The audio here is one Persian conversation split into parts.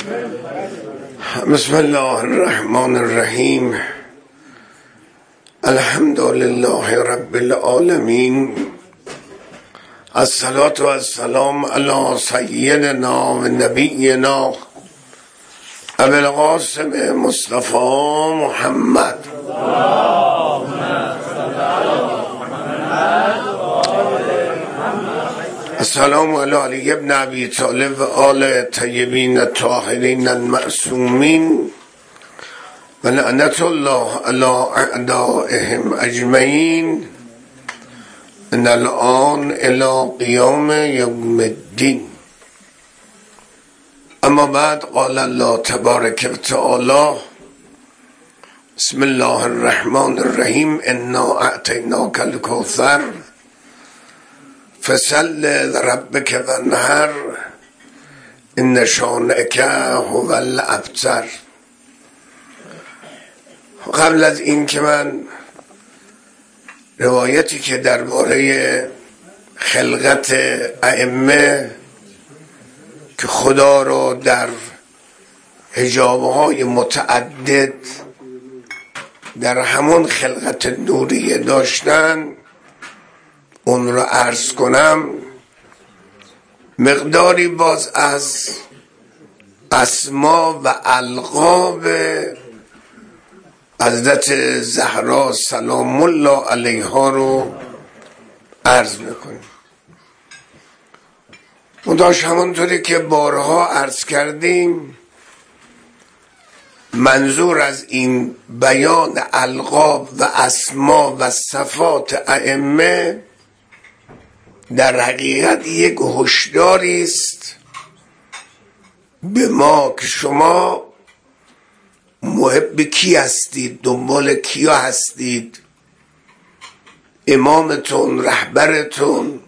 بسم الله الرحمن الرحیم. الحمد لله رب العالمین. الصلاة و السلام علی سیدنا و نبینا ابی القاسم مصطفی محمد. السلام علی علی ابن ابی طالب و آل طیبین الطاهرین المعصومین و لعنت الله علی اعدائهم اجمعین من الآن الی قیام یوم الدین. اما بعد، قال الله تبارک و تعالی: بسم الله الرحمن الرحیم. انا اعطیناک الکوثر فصل لربک وانحر ان شانئک هو الابتر. قبل از این که من روایتی که درباره خلقت ائمه که خدا را در حجابهای متعدد در همون خلقت نوریه داشتن، اون رو عرض کنم، مقداری باز از اسما و القاب حضرت زهرا سلام الله علیها رو عرض میکنیم. مداش همونطوری که بارها عرض کردیم، منظور از این بیان القاب و اسما و صفات ائمه در حقیقت یک هشداری است به ما که شما محب کی هستید، دنبال کیا هستید، امامتون، رهبرتون،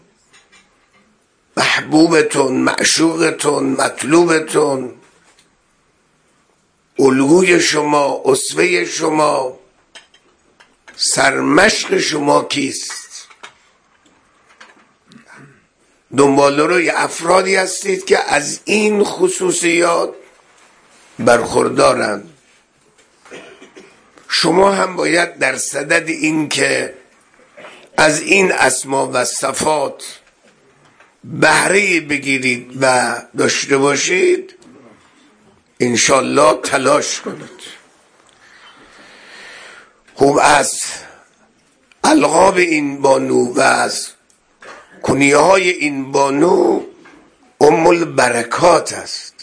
محبوبتون، معشوقتون، مطلوبتون، الگوی شما، اسوه شما، سرمشق شما کیست؟ دنبال روی افرادی هستید که از این خصوصیات برخوردارند. شما هم باید در صدد این که از این اسما و صفات بهره بگیرید و داشته باشید انشالله تلاش کنید. خوب، از القاب این بانو و از کنیه های این بانو ام البرکات است.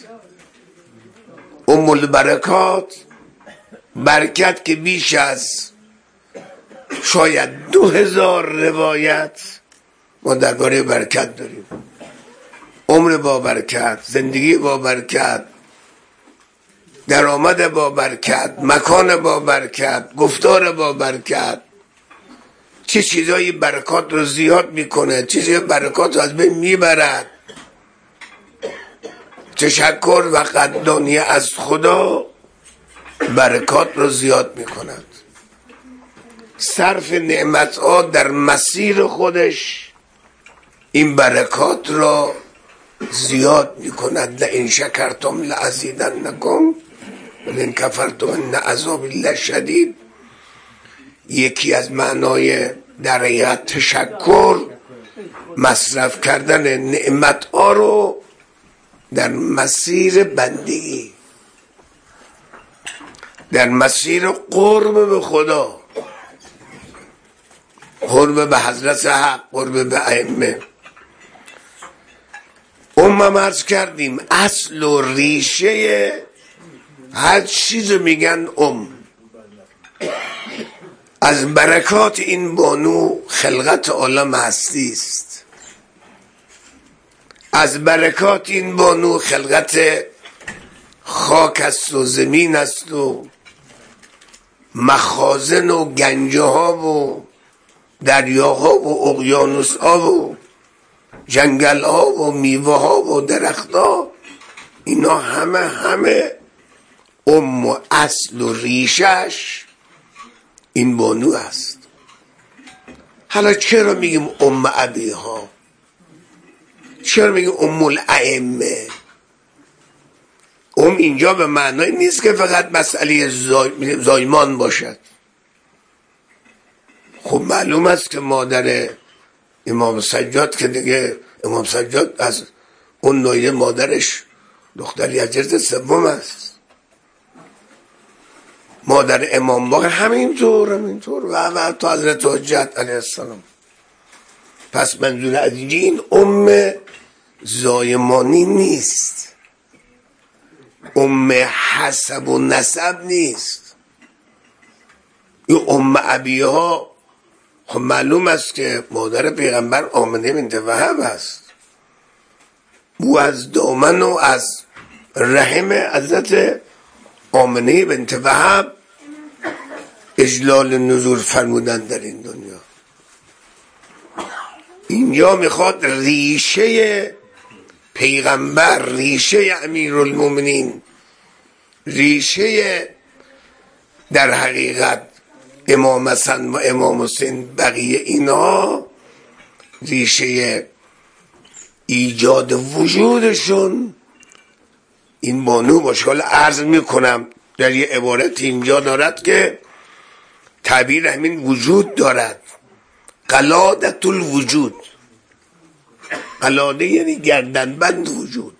ام البرکات، برکت که بیش از شاید 2000 روایت ما درباره برکت داریم. عمر با برکت، زندگی با برکت، درآمد با برکت، مکان با برکت، گفتار با برکت. چه چیزایی برکات رو زیاد میکنه، چه چیزایی برکات رو از بین میبرد. تشکر و قدردانی از خدا برکات رو زیاد میکند. صرف نعمت ها در مسیر خودش این برکات را زیاد میکند. لئن شکرتم لازیدنکم ولئن کفرتم ان عذابی لشدید. یکی از معنای در حقیقت تشکر مصرف کردن نعمت ها رو در مسیر بندگی، در مسیر قرب به خدا، قرب به حضرت حق، قرب به ائمه. ما عرض کردیم اصل و ریشه هر چیز میگن از برکات این بانو خلقت عالم هستی است. از برکات این بانو خلقت خاک است و زمین است و مخازن و گنجه ها و دریاها و اقیانوس ها و جنگل ها و میوه ها و درخت ها. اینا همه و اصل و ریشش این بانو است. حالا چرا میگیم ابی ها؟ چرا میگیم الائمه؟ اینجا به معنای نیست که فقط مسئله زایمان باشد. خب معلوم است که مادر امام سجاد که دیگه امام سجاد از اون نوعی مادرش دختری از جنس سوم است، مادر امام باقر همینطور و تا حضرت حجت علیه السلام. پس منظور از این ام زایمانی نیست، ام حسب و نسب نیست. این ام ابیها خب معلوم است که مادر پیغمبر آمنه بنت وهب است، او از دامن و از رحم حضرت آمنه بنت وهب اجلال نزول فرمودن در این دنیا. اینجا میخواد ریشه پیغمبر، ریشه امیرالمومنین، ریشه در حقیقت امام حسن و امام حسین، بقیه اینا ریشه ایجاد وجودشون این بانو باشه. حالا عرض میکنم در یه عبارت اینجا دارد که تعبیر همین وجود دارد، قلادت الوجود. قلاده یعنی گردنبند وجود.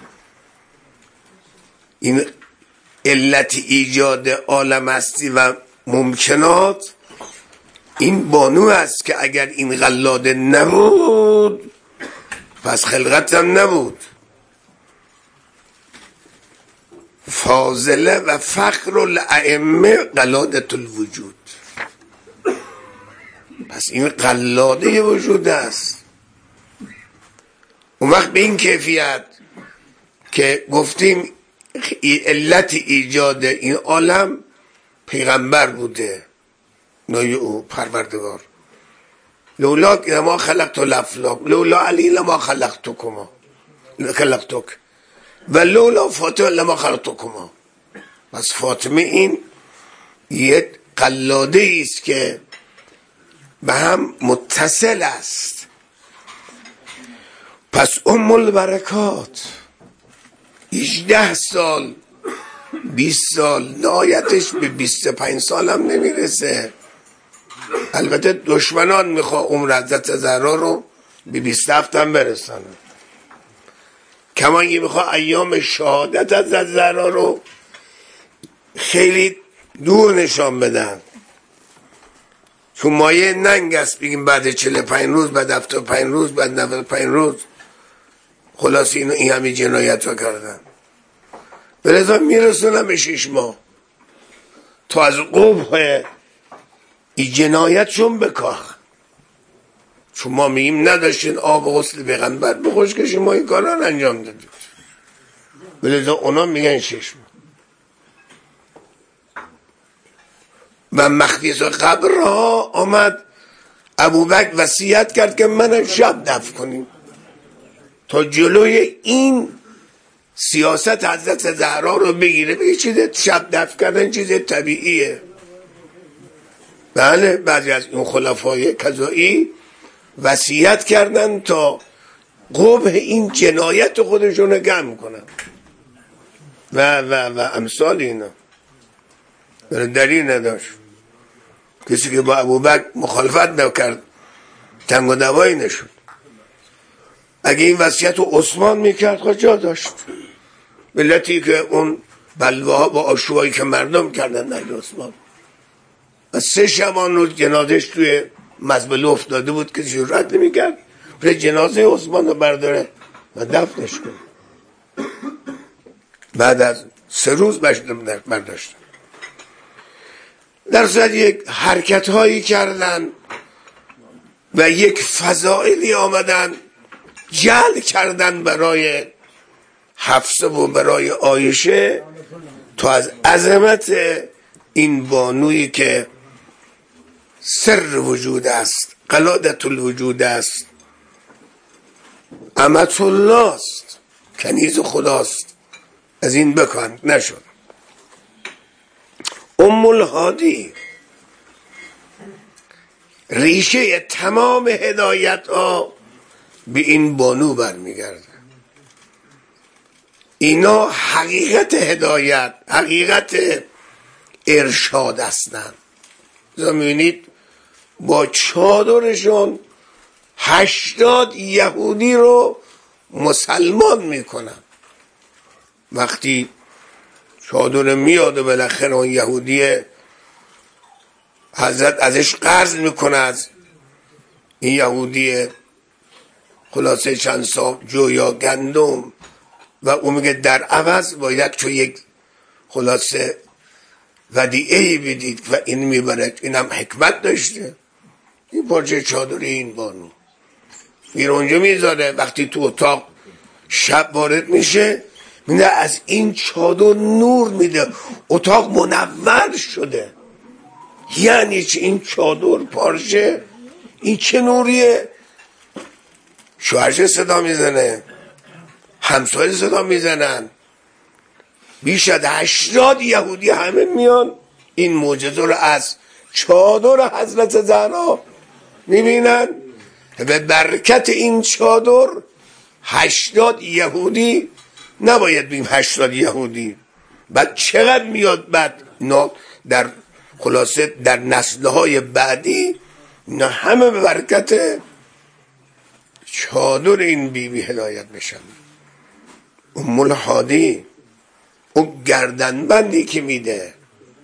این علت ایجاد عالم هستی و ممکنات این بانو است که اگر این قلاده نبود پس خلقت هم نبود. فاضله و فخر الائمه قلادت الوجود. پس این قلاده وجود است. اون وقت به این کیفیت که گفتیم علت ایجاد این عالم پیغمبر بوده، نوی او پروردگار. لولا لما خلقت الافلاک لولا علی لما خلقتک و لولا فاطمه لما خلقتکما. پس فاطمه این یک قلاده است که به هم متصل است. پس ام البرکات 18 سال 20 سال نهایتش به 25 سال هم نمیرسه. البته دشمنان میخواه عمر حضرت زهرا رو به 27 هم برسانه، کما اینکه میخواه ایام شهادت حضرت زهرا رو خیلی دور نشان بدن، چون مایه ننگ است بگیم بعد 45 روز، بعد 75 روز، بعد 95 روز خلاص این همه جنایت رو کردن. بلذا میرسونم به 6 ماه تا از قبح این جنایتشون بکاخ. چون ما میگیم نداشتین آب و غسل پیغمبر بخوش که شما این کاران انجام دادید، بلذا اونا میگن 6 ماه. و مخدیس قبرها آمد ابوبکر وصیت کرد که منو شب دفن کنیم تا جلوی این سیاست حضرت زهرا رو بگیره، بگه چیز شب دفن کردن چیز طبیعیه. بله بعضی از این خلفای قضایی وصیت کردن تا قبح این جنایت خودشون رو گم کنن و امثال اینا. دلیل نداشت. کسی که با ابوبکر مخالفت نکرد تنگ و دوایی نشد. اگه این وصیت رو عثمان میکرد خود جا داشت. ملتی که اون بلواها با آشوبایی که مردم کردن در عثمان و 3 شبان روز جنازش توی مزبله افتاده بود که جرأت نمیکرد پر جنازه عثمان رو برداره و دفنش کنه. بعد از 3 روز برداشتن. در صورت یک حرکت هایی کردن و یک فضائلی آمدن جعل کردن برای حفصه و برای عایشه تا از عظمت این بانویی که سر وجود است، قلادت الوجود است، امت الله است، کنیز خداست، از این بکن نشد. ام الهادی ریشه تمام هدایت ها به این بانو برمیگرده. اینا حقیقت هدایت، حقیقت ارشاد هستند. میبینید با چادرشون 80 یهودی رو مسلمان میکنن. وقتی چادر میاد و بالاخره اون یهودی حضرت ازش قرض میکنه، از این یهودی خلاصه چند سا جو یا گندم، و اون میگه در عوض باید تو یک خلاصه ودیعه‌ای بدید و این میبرد. اینم حکمت داشته. این پارچه چادر این بانو میره اونجا میذاره، وقتی تو اتاق شب وارد میشه میده از این چادر نور میده، اتاق منور شده. یعنی چه این چادر پارچه این چه نوریه؟ شوهرش صدا میزنه، همسایه صدا میزنن، بیش از 80 یهودی همه میان این معجزه رو از چادر حضرت زهرا میبینن. به برکت این چادر 80 یهودی، نباید بیم 80 یهودی، بعد چقدر میاد بعد در خلاصه در نسلهای بعدی نه همه به برکت چادر این بیبی هدایت بشن. ام الهادی اون گردنبندی که میده،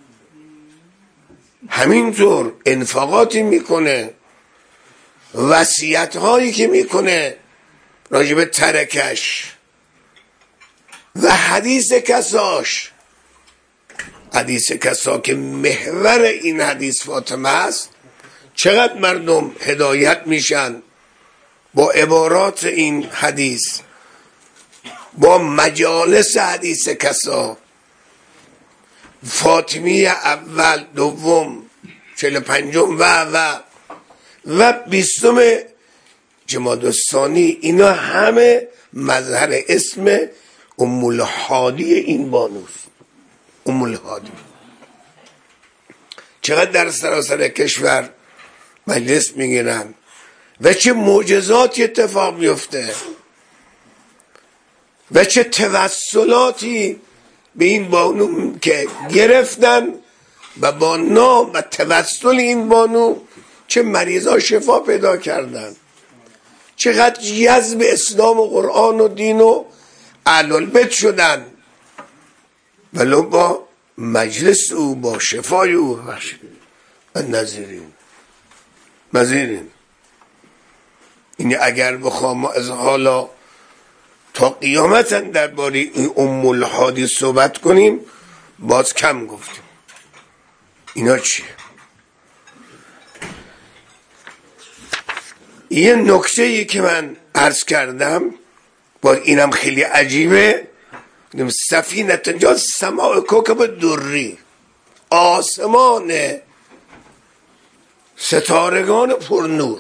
همینطور انفاقاتی میکنه، وصیت هایی که میکنه راجب ترکش و حدیث کساش. حدیث کسا که محور این حدیث فاطمه است، چقدر مردم هدایت میشن با عبارات این حدیث، با مجالس حدیث کسا. فاطمی اول، دوم، 45 و 20 جمادی الثانی، اینا همه مظهر اسم ام الهادی این بانوست. ام الهادی چقدر در سراسر کشور مجلس میگیرن و چه معجزاتی اتفاق میفته و چه توسلاتی به این بانو که گرفتن و با نام و توسل این بانو چه مریضا شفا پیدا کردن، چقدر جذب اسلام و قرآن و دین و اهل البیت شدن، ولو با مجلس او، با شفای او و نظیرین. این اگر بخوام از حالا تا قیامت درباره این ام الهادی صحبت کنیم باز کم گفتیم. اینا چیه؟ یه نکته‌ای که من عرض کردم با اینم خیلی عجیبه. سفینه جا سماع کوکب دری، آسمان ستارگان پرنور.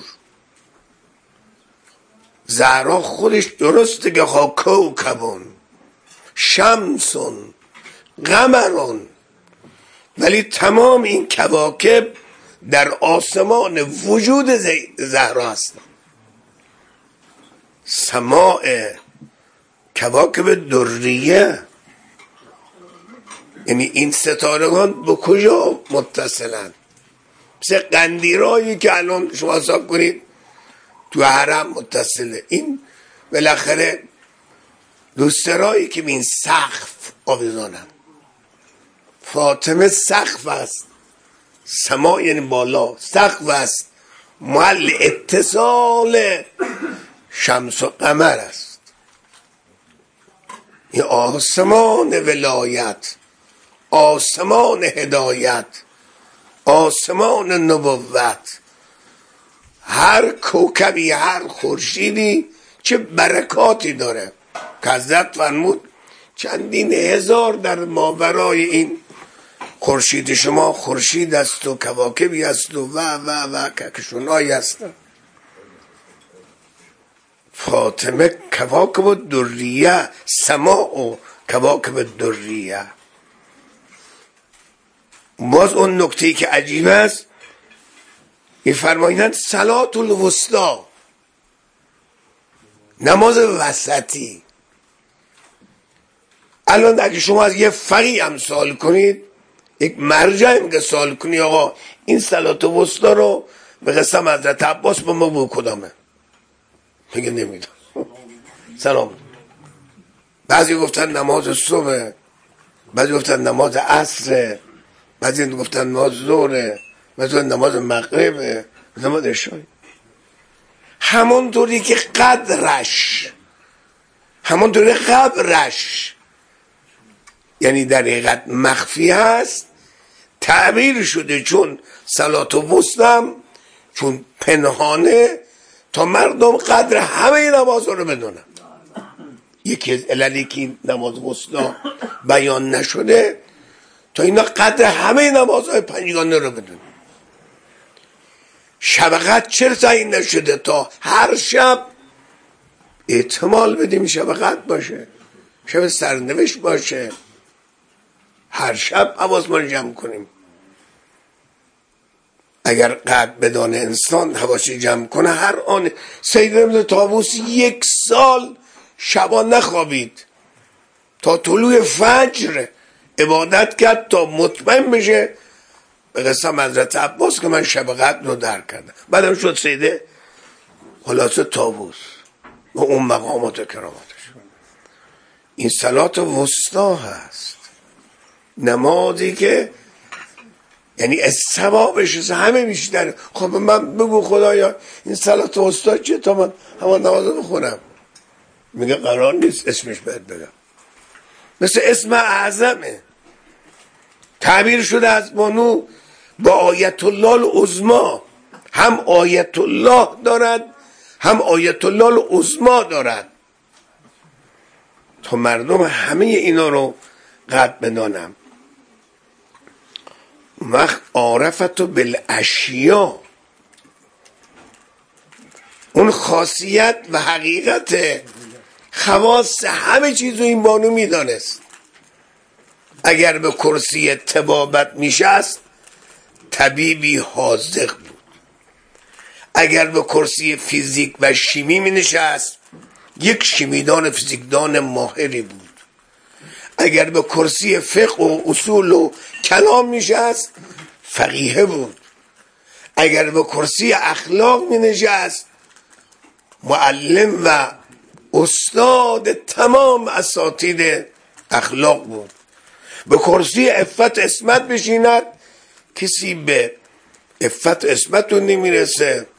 زهرا خودش درسته که کوکبون شمسون قمرون، ولی تمام این کواکب در آسمان وجود زهرا هستن. سماع کواکب دریه، یعنی این ستارگان به کجا متصلن؟ مثل قندیرایی که الان شما حساب کنید تو حرم متصله. این بالاخره دوسترایی که این سقف آویزانن. فاطمه سقف است، سما یعنی بالا، سقف است، محل اتصال شمس و قمر است. این آسمان ولایت، آسمان هدایت، آسمان نبوت. هر کوکبی، هر خورشیدی چه برکاتی داره که حضرت فرمود چندین هزار در ماورای این خورشید شما خورشید است و کواکبی است و کهکشان‌هایی هستند. فاطمه کواکب دریه، سماع و کواکب دریه. باز اون نکته‌ای که عجیب است، این فرمایدن صلات الوسطی، نماز وسطی. الان اگه شما از یه فقیه هم سوال کنید، یک مرجع هم که سوال کنی آقا این صلات وسطا رو به قسم حضرت عباس به ما بگو کدامه، میگه نمیدونم. سلام. بعضی گفتن نماز صبح، بعضی گفتن نماز عصر، بعضی گفتن نماز ظهر، بعضی گفتن نماز مغرب، نماز عشا. همونطوری که قدرش، همونطوری قبرش یعنی در حقیقت مخفی هست، تعبیر شده چون صلات وسطا، چون پنهانه تا مردم قدر همه نماز رو بدونن. یکی از عللی که نماز وسطا بیان نشده تا اینا قدر همه نمازهای پنجگانه رو بدونن. شب چرا تعیین نشده؟ تا هر شب احتمال بدیم شب قدر باشه، شب سرنوشت باشه، هر شب حواس ما رو جمع کنیم. اگر قدر بدانه انسان حواسی جمع کنه هر آن. سید ابن طاووس 1 سال شبان نخوابید، تا طلوع فجر عبادت کرد تا مطمئن بشه به قسم حضرت عباس که من شب قدر رو درک کردم. بعدم شد سید خلاصه طاووس و اون مقامات و کراماتش. این صلات وسطا هست، نمازی که یعنی ثوابش همه بیشتره. خب من بگو خدایا این صلات وسطا چیه تا من همون نماز بخونم؟ میگه قرار نیست اسمش بهت بگم. مثل اسم اعظمه، تعبیر شده از بانو با آیت الله العظما، هم آیت الله دارد هم آیت الله العظما دارد، تا مردم همه اینا رو قدر بدانم. وقت عارفتو بالاشیا، اون خاصیت و حقیقت خواص همه چیزو این بانو میدانست. اگر به کرسی طبابت میشست طبیبی حاذق بود، اگر به کرسی فیزیک و شیمی می نشست یک شیمیدان فیزیکدان ماهری بود، اگر به کرسی فقه و اصول و کلام نشست فقیه بود، اگر به کرسی اخلاق می نشست معلم و استاد تمام اساتید اخلاق بود. به کرسی عفت عصمت بشیند کسی به عفت عصمت رو نمیرسه.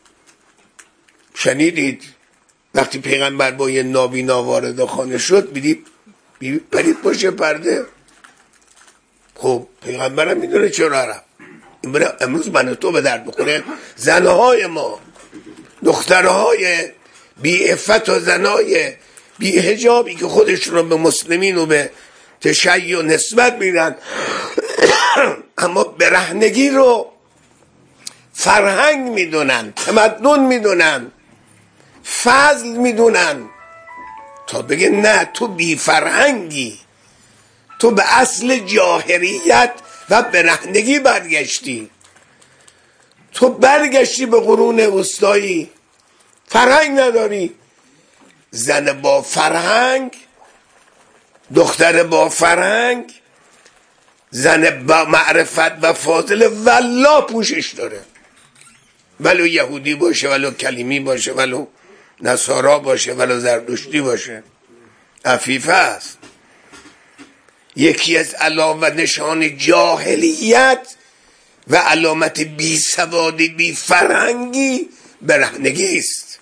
شنیدید وقتی پیغمبر با یه نابینا وارد خانه شد بیدید پرید پشت پرده؟ خب پیغمبرم میدونه چرا رفت. امروز من تو به درد بخوره زنهای ما، دخترهای بی عفت و زنای بی حجابی که خودشون رو به مسلمین و به تشیع نسبت میدن اما برهنگی رو فرهنگ میدونن، تمدن میدونن، فضل میدونن، تا بگه نه تو بی فرهنگی، تو به اصل جاهلیت و برهنگی برگشتی، تو برگشتی به قرون وسطایی، فرهنگ نداری. زن با فرهنگ، دختر با فرهنگ، زن با معرفت و فاضله والله پوشش داره، ولو یهودی باشه، ولو کلیمی باشه، ولو نصارا باشه، ولو زردشتی باشه، عفیفه است. یکی از علامت نشان جاهلیت و علامت بی سوادی بی فرهنگی برهنگی است.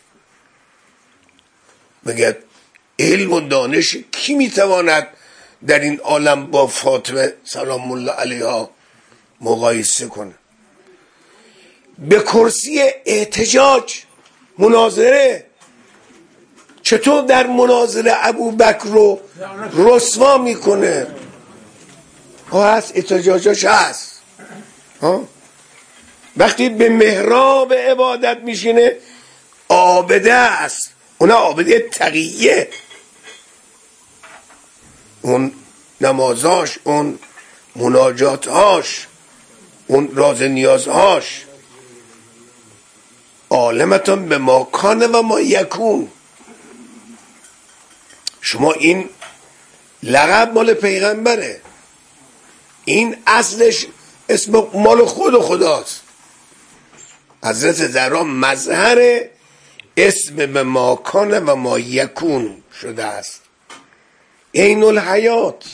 مگر علم و دانش کی میتواند در این عالم با فاطمه سلام الله علیها مقایسه کنه؟ به کرسی احتجاج مناظره، چطور در مناظره ابوبکر رو رسوا میکنه؟ هست احتجاجاش هست. وقتی به محراب عبادت میشینه عابده است، اونا عابده تقیه، اون نمازاش، اون مناجاتهاش، اون راز نیازهاش عالمتون به ما کان و ما یکون. شما این لقب مال پیغمبره، این اصلش اسم مال خداست. حضرت زهرا مظهر اسم به ما کان و ما یکون شده است. عین الحیات،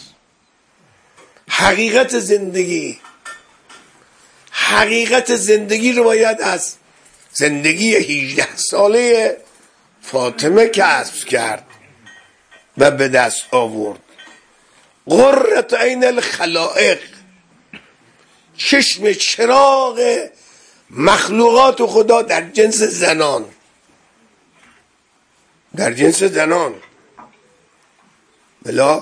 حقیقت زندگی. حقیقت زندگی رو باید از زندگی 18 ساله فاطمه کسب کرد و به دست آورد. قرة عین الخلائق، چشم چراغ مخلوقات خدا در جنس زنان، در جنس زنان. بلا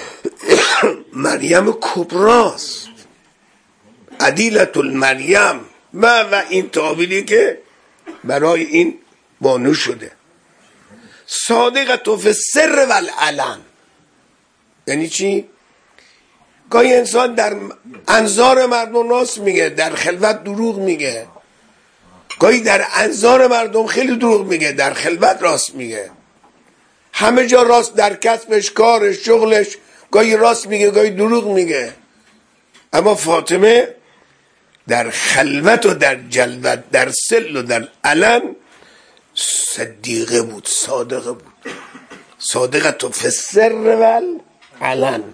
مریم کبراست، عدیلت المریم و این تعبیری که برای این بانو شده. صادقت فی السر و العلن، یعنی چی؟ گاهی انسان در انظار مردم راست میگه، در خلوت دروغ میگه. گاهی در انظار مردم خیلی دروغ میگه، در خلوت راست میگه. همه جا راست، در کسبش، کارش، شغلش گاهی راست میگه، گاهی دروغ میگه. اما فاطمه در خلوت و در جلوت، در سل و در علن صدیقه بود، صادقه بود. صادقه فی السر و العلن.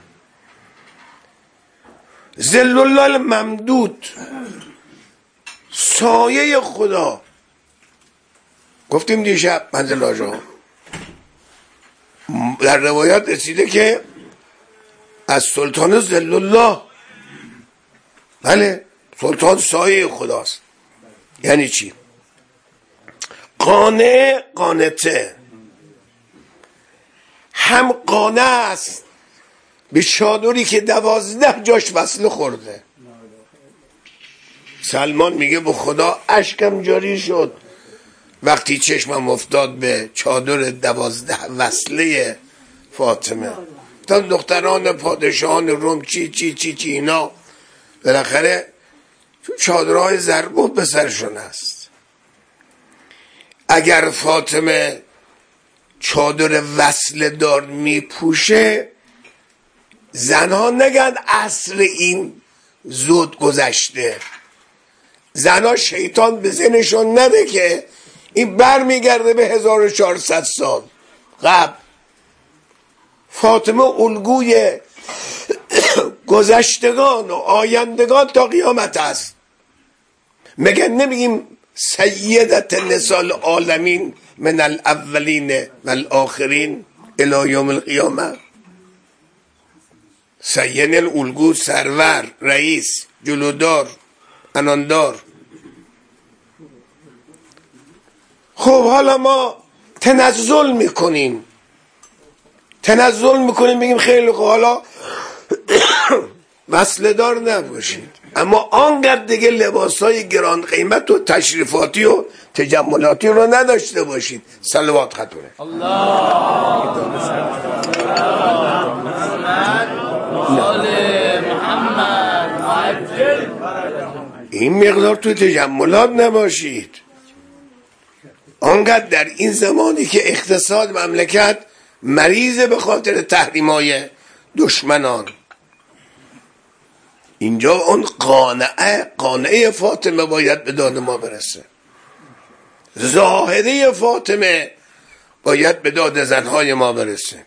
ظل الله الممدود، سایه خدا. گفتیم دیشب منزل آجا در روایات رسیده که از سلطان ظل الله، بله سلطان سایه خداست. یعنی چی؟ قانع قانته، هم قانع است به چادری که 12 جاش وصله خورده. سلمان میگه به خدا اشکم جاری شد وقتی چشمم افتاد به چادر 12 وصله فاطمه. تا دختران پادشاهان روم چی چی چی چی اینا بالاخره چادرهای زربوب به سرشون است. اگر فاطمه چادر وصله دار میپوشه، زنها نگن عصر این زود گذشته. زنها شیطان به ذهنشون نده که این بر میگرده به 1400 سال قبل. فاطمه الگوی گذشتگان و آیندگان تا قیامت است. مگه نمیگیم سیدت نساء العالمین من الاولین و الاخرین الی یوم القیامه؟ سید الالگو، سرور، رئیس، جلودار، اناندار. خب حالا ما تنزل میکنیم بگیم خیلی خوب حالا وصله دار نباشید، اما آنقدر دیگه لباسای گران قیمت و تشریفاتی و تجملاتی رو نداشته باشید. صلوات خطوره این مقدار تو تجملات نباشید. آنقدر در این زمانی که اقتصاد مملکت مریضه به خاطر تحریمای دشمنان، اینجا اون قانعه فاطمه باید به داد ما برسه. ظاهره فاطمه باید به داد زنهای ما برسه.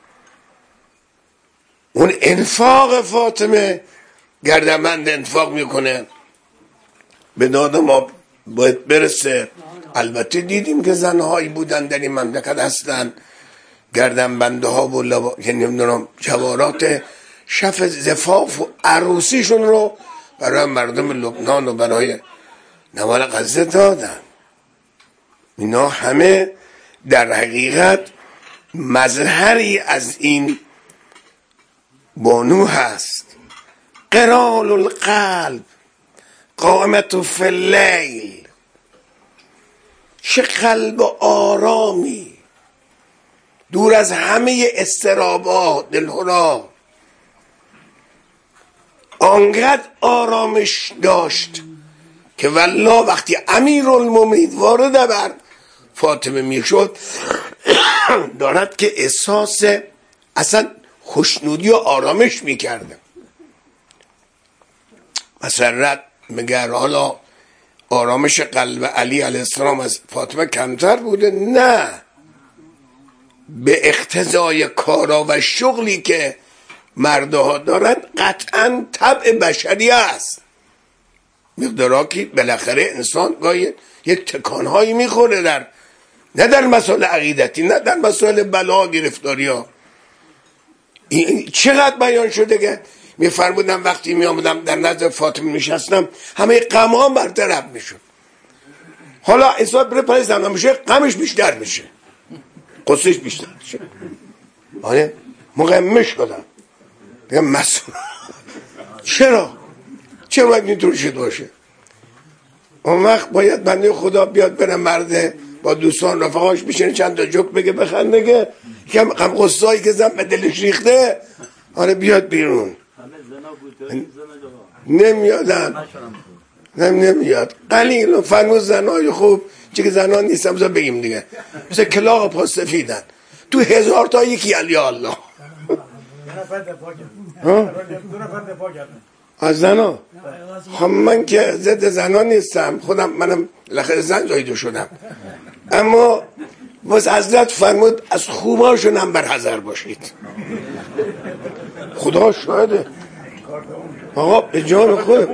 اون انفاق فاطمه، گردنبند انفاق میکنه، به داد ما باید برسه. البته دیدیم که زنهایی بودن در این مملکت هستن گردنبنده ها و یعنی نمیدونم جوارات شف زفاف و عروسیشون رو برای مردم لبنان و برای نوال غزه دادن. اینا همه در حقیقت مظهری از این بانو هست. قرال القلب قامت فی اللیل، چه قلب آرامی، دور از همه اضطرابات دلهرا. آنقدر آرامش داشت که والله وقتی امیرالمومنین وارد بر فاطمه میشد دارد که احساس اصلا خوشنودی و آرامش میکردن. مسرت میگه حالا آرامش قلب علی علیه السلام از فاطمه کمتر بوده؟ نه، به اقتضای کارا و شغلی که مردها دارن قطعا طبع بشری است. مقداراکی بالاخره انسان گاهی یک تکانهایی میخوره، نه در مسائل عقیدتی، نه در مسائل بلا گرفتاری ها. این چقدر بیان شده که میفرمودم وقتی میامدم در نزد فاطمه میشستم همه غم ها برطرف میشد. حالا انسان بره پای زنان میشه غمش بیشتر میشه، قصهش بیشتر میشه. آره مغمه شدم بگم مسئول چرا باید اینطور شده باشه؟ اون وقت باید بنده خدا بیاد بره مرده با دوستان رفقاش بشینه چند تا جوک بگه بخنده که کم قصه‌ای که زن به دلش ریخته آره بیاد بیرون. نمیاد قلیل فرمود زنای خوب چه که زنان نیستم بذار بگیم دیگه مثل کلاغ پا سفیدن تو 1000 تا یکی علی الله از زنا. خب من که ضد زنا نیستم، منم لخر زن زایده شدم، اما باز حضرت فرمود از خوباشون هم برحذر باشید. خدا شاهده آقا به جان خود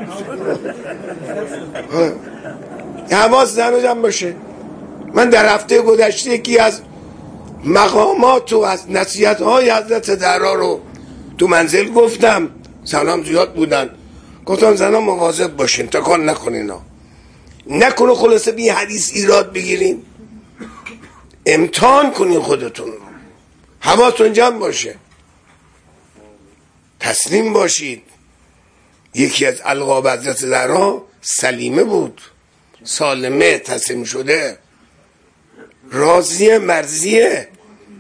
حواس زن جمع باشه. من در هفته گذشته یکی از مقامات و از نصیحت های حضرت زهرا رو تو منزل گفتم، سلام زیاد بودن، گفتم زنان مواظب باشین تکان نکنین نکنه خلاصه بی حدیث ایراد بگیرین، امتحان کنین خودتون رو، حواستون جمع باشه، تسلیم باشید. یکی از القاب حضرت زهرا سلیمه بود، سالمه، تسلیم شده، راضیه، مرضیه.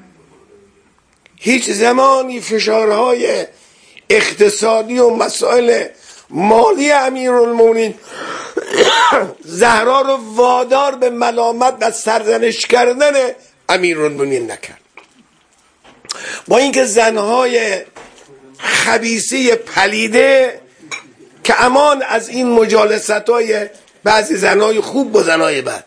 هیچ زمانی فشارهای اقتصادی و مسائل مالی امیرالمومنین زهرا رو وادار به ملامت و سرزنش کردن امیرالمومنین نکرد. با اینکه زنهای خبیثه پلیده که امان از این مجالست های بعضی زنهای خوب با زنهای بد،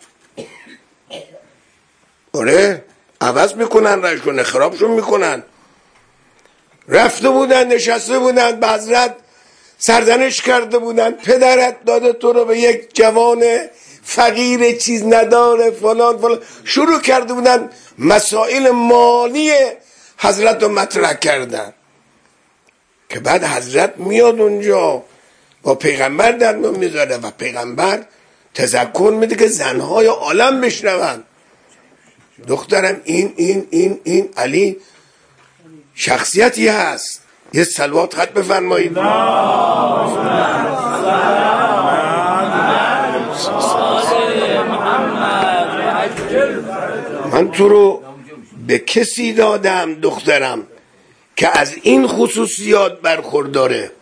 آره عوض میکنن، رشون اخرابشون میکنن. رفته بودن نشسته بودن به حضرت سرزنش کرده بودن پدرت داده تو رو به یک جوان فقیر چیز نداره فلان، شروع کرده بودن مسائل مالی حضرت رو مطرح کردن که بعد حضرت میاد اونجا با پیغمبر در میذاره و پیغمبر تذکر میده که زنهای عالم بشنون. دخترم این علی شخصیتی هست، یه صلوات خط بفرمایید. من تو رو به کسی دادم دخترم که از این خصوصیات برخورداره.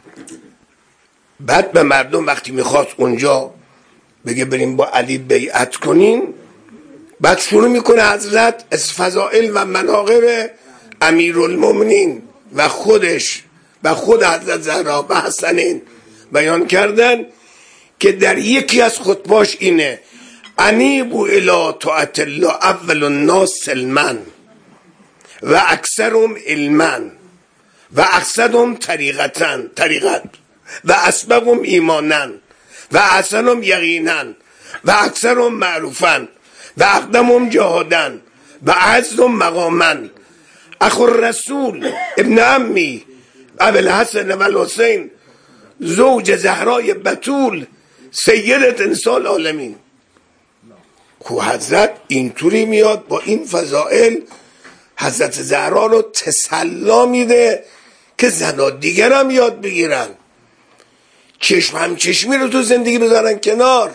بعد به مردم وقتی میخواست اونجا بگه بریم با علی بیعت کنین، بعد شروع میکنه حضرت از فضائل و مناقب امیرالمومنین و خودش و خود حضرت زهرا و حسنین بیان کردن که در یکی از خطباش اینه: انیبوا الی طاعت الله اول الناس سلما و اکثرهم علما و اقصدهم طریقت و اسبقهم ایمانا و احسنهم یقینا و اکثرهم معروفا و اقدمهم جهادا و اعزهم مقاما اخو الرسول ابن عمی ابوالحسن و الحسین زوج زهرای بتول سیدت انسان العالمین. خب حضرت اینطوری میاد با این فضائل حضرت زهرا رو تسلا میده که زنها دیگر هم یاد بگیرن، چشم هم چشمی رو تو زندگی بذارن کنار.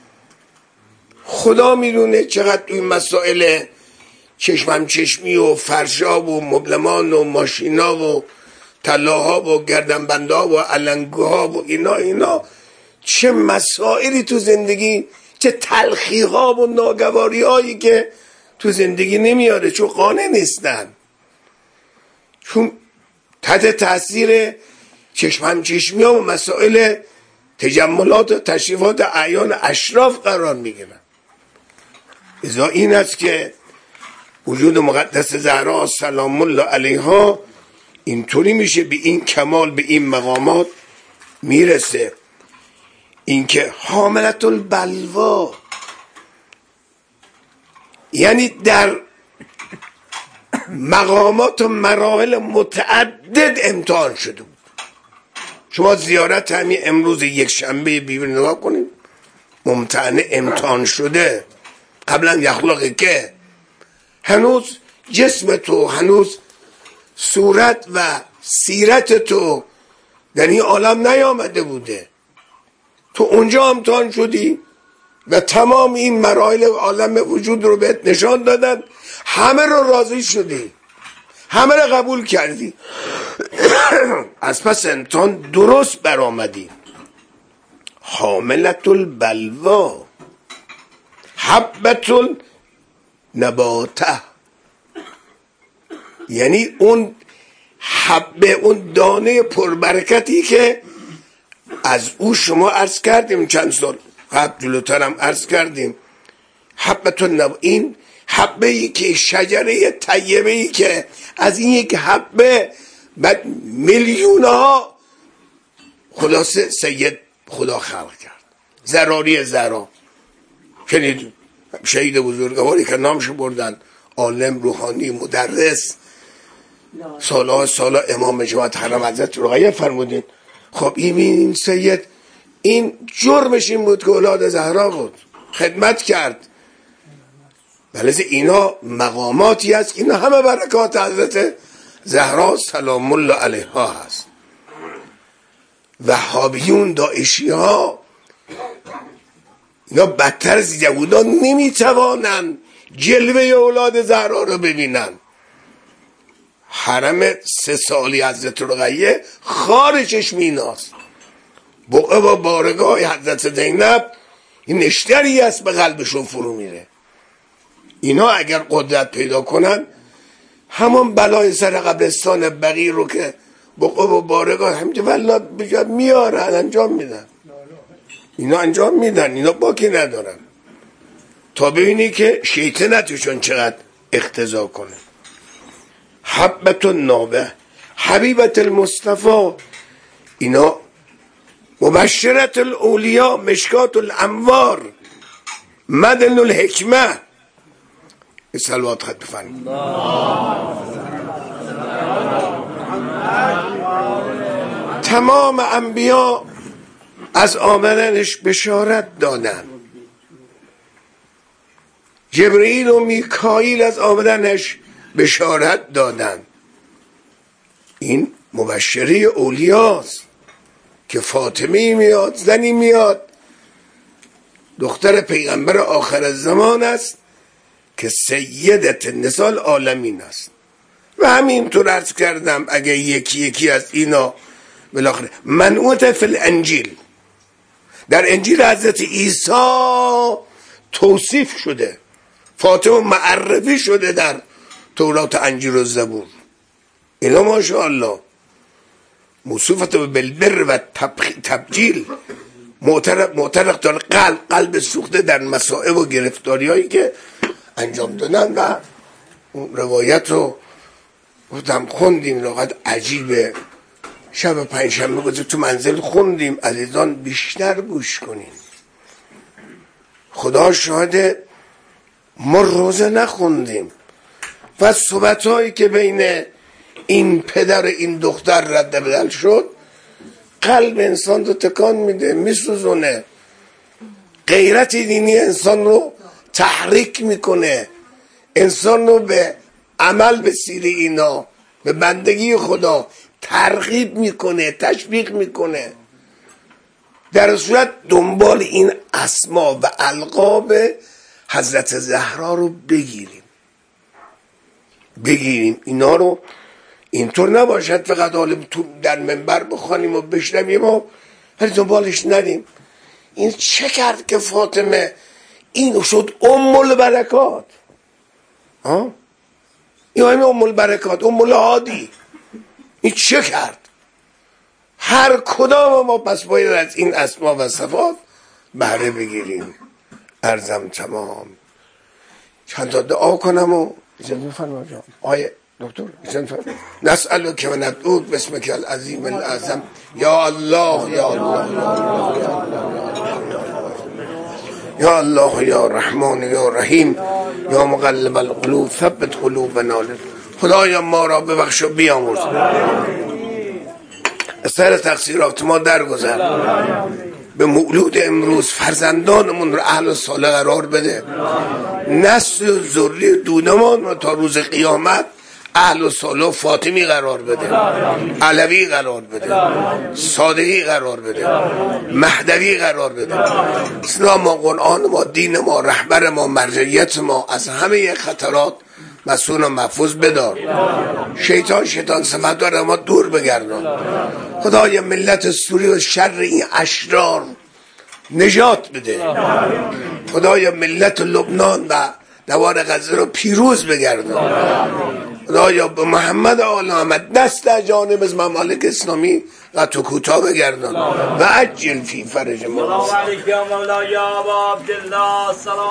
خدا میدونه چقدر توی مسائل چشم هم چشمی و فرشاب و مبلمان و ماشینا و طلاها و گردنبندا و علنگوها و اینا چه مسائلی تو زندگی، چه تلخی ها و ناگواری هایی که تو زندگی نمیاره، چون قانع نیستن، چون تحت تاثیر چشم همچشمی ها و مسائل تجملات و تشریفات اعیان اشراف قرار میگیرن. ازا این است که وجود مقدس زهرا سلام الله علیها اینطوری میشه به این کمال، به این مقامات میرسه. اینکه حاملة البلوا، یعنی در مقامات و مراحل متعدد امتحان شده بود. شما زیارت همین امروز یک شنبه بیبی نگاه کنید، ممتحنه امتحان شده. قبلا یخلقه که هنوز جسم تو، هنوز صورت و سیرت تو در این عالم نیامده بوده، تو اونجا امتحان شدی و تمام این مراحل عالم وجود رو بهت نشان دادن، همه رو راضی شدی، همه رو قبول کردی. از پس امتحان درست برآمدی. حاملة البلوا حبة النباته، یعنی اون حبه، اون دانه پربرکتی که از او شما عرض کردیم چند سال قبل، جلوتر هم عرض کردیم. حبه این حبه ای که شجره طیبه ای که از این یک حبه بعد میلیون ها خلاصه سید خدا خلق کرد. زراری زهرا، شنید شهید بزرگواری که نامش بردن، عالم روحانی مدرس، سالا امام جماعت حرم حضرت رقیه فرمودین. خب این سید، این جرمش این بود که اولاد زهرا بود، خدمت کرد. بلکه اینا مقاماتی هست، اینا همه برکات حضرت زهرا سلام الله علیها هست. وهابیون، داعشی ها، اینا بدتر از یهودا نمیتوانن جلوه اولاد زهرا رو ببینن. حرم 3 سالی حضرت رقیه خار چشم ایناست. بقعه و بارگاه حضرت زینب این نشتری است به قلبشون فرو میره. اینا اگر قدرت پیدا کنن همون بلای سر قبرستان بقیع رو که بقعه و بارگاه همینجا والله بجا میارن انجام میدن. اینا انجام میدن، اینا باکی ندارن، تا ببینی که شیطنتشون چقدر اقتضا کنه. حبة النابه حبیبة المصطفى، اینا مبشرة الاولیاء مشکات الانوار مدن الحکمه. صلوات خط بفرمایید. تمام انبیا از آمدنش بشارت دادن. جبرئیل و میکائیل از آمدنش بشارت دادن. این مبشره اولیاست که فاطمه میاد، زنی میاد دختر پیغمبر آخر الزمان است که سیدت نساء العالمین است. و همینطور عرض کردم اگه یکی از اینا بالاخره منعوت فی الانجیل، در انجیل حضرت عیسی توصیف شده، فاطمه معرفی شده در تورات انجیل و زبور. اینا ماشاءالله موصوفت بالبر و تبجیل، معترق در قلب سوخته در مسائب و گرفتاری هایی که انجام دادن. و روایت رو گفتم خوندیم، لغت عجیبه، شب پنجشنبه گذاشت تو منزل خوندیم، عزیزان بیشتر گوش کنیم. خدا شاهد ما روزه نخوندیم و صحبت هایی که بین این پدر این دختر رد بدل شد قلب انسان رو تکان میده، میسوزونه، غیرت دینی انسان رو تحریک میکنه، انسان رو به عمل به سیر اینا، به بندگی خدا ترغیب میکنه، تشویق میکنه. در صورت دنبال این اسما و القاب حضرت زهرا رو بگیریم اینا رو. اینطور نباشد فقط حالا تو در منبر بخوانیم و بشنویم و ولی دنبالش ندیم. این چه کرد که فاطمه این شد ام البرکات؟ این همین ام البرکات، ام الهادی. این چه کرد؟ هر کدام ما پس باید از این اسما و صفات بهره بگیریم. عرضم تمام. چند تا دعا کنم و اجازه بفرمایید آیه دکتر نسألک و ندعوک باسمک العظیم الاعظم یا الله یا الله یا الله یا رحمان یا رحیم یا مقلب القلوب ثبت قلوبنا. خدایا ما را ببخش و بیامرز، از سر تقصیرات ما درگذر، به مولود امروز فرزندانمون رو اهل و صالح قرار بده، نسل و ذریه دونمان رو تا روز قیامت اهل و صالح و فاطمی قرار بده، علوی قرار بده، صادقی قرار بده، مهدوی قرار بده. اسلام ما، قرآن ما، دین ما، رهبر ما، مرجعیت ما از همه خطرات مسئول و محفوظ بدار. شیطان صفت داره ما دور بگردان. خدای ملت سوریه و شر این اشرار نجات بده. خدای ملت لبنان و دوار غزه رو پیروز بگردان. خدایا به محمد آل محمد دست در جانب از ممالک اسلامی و تو کوتاه بگردان و عجل فی فرج ما.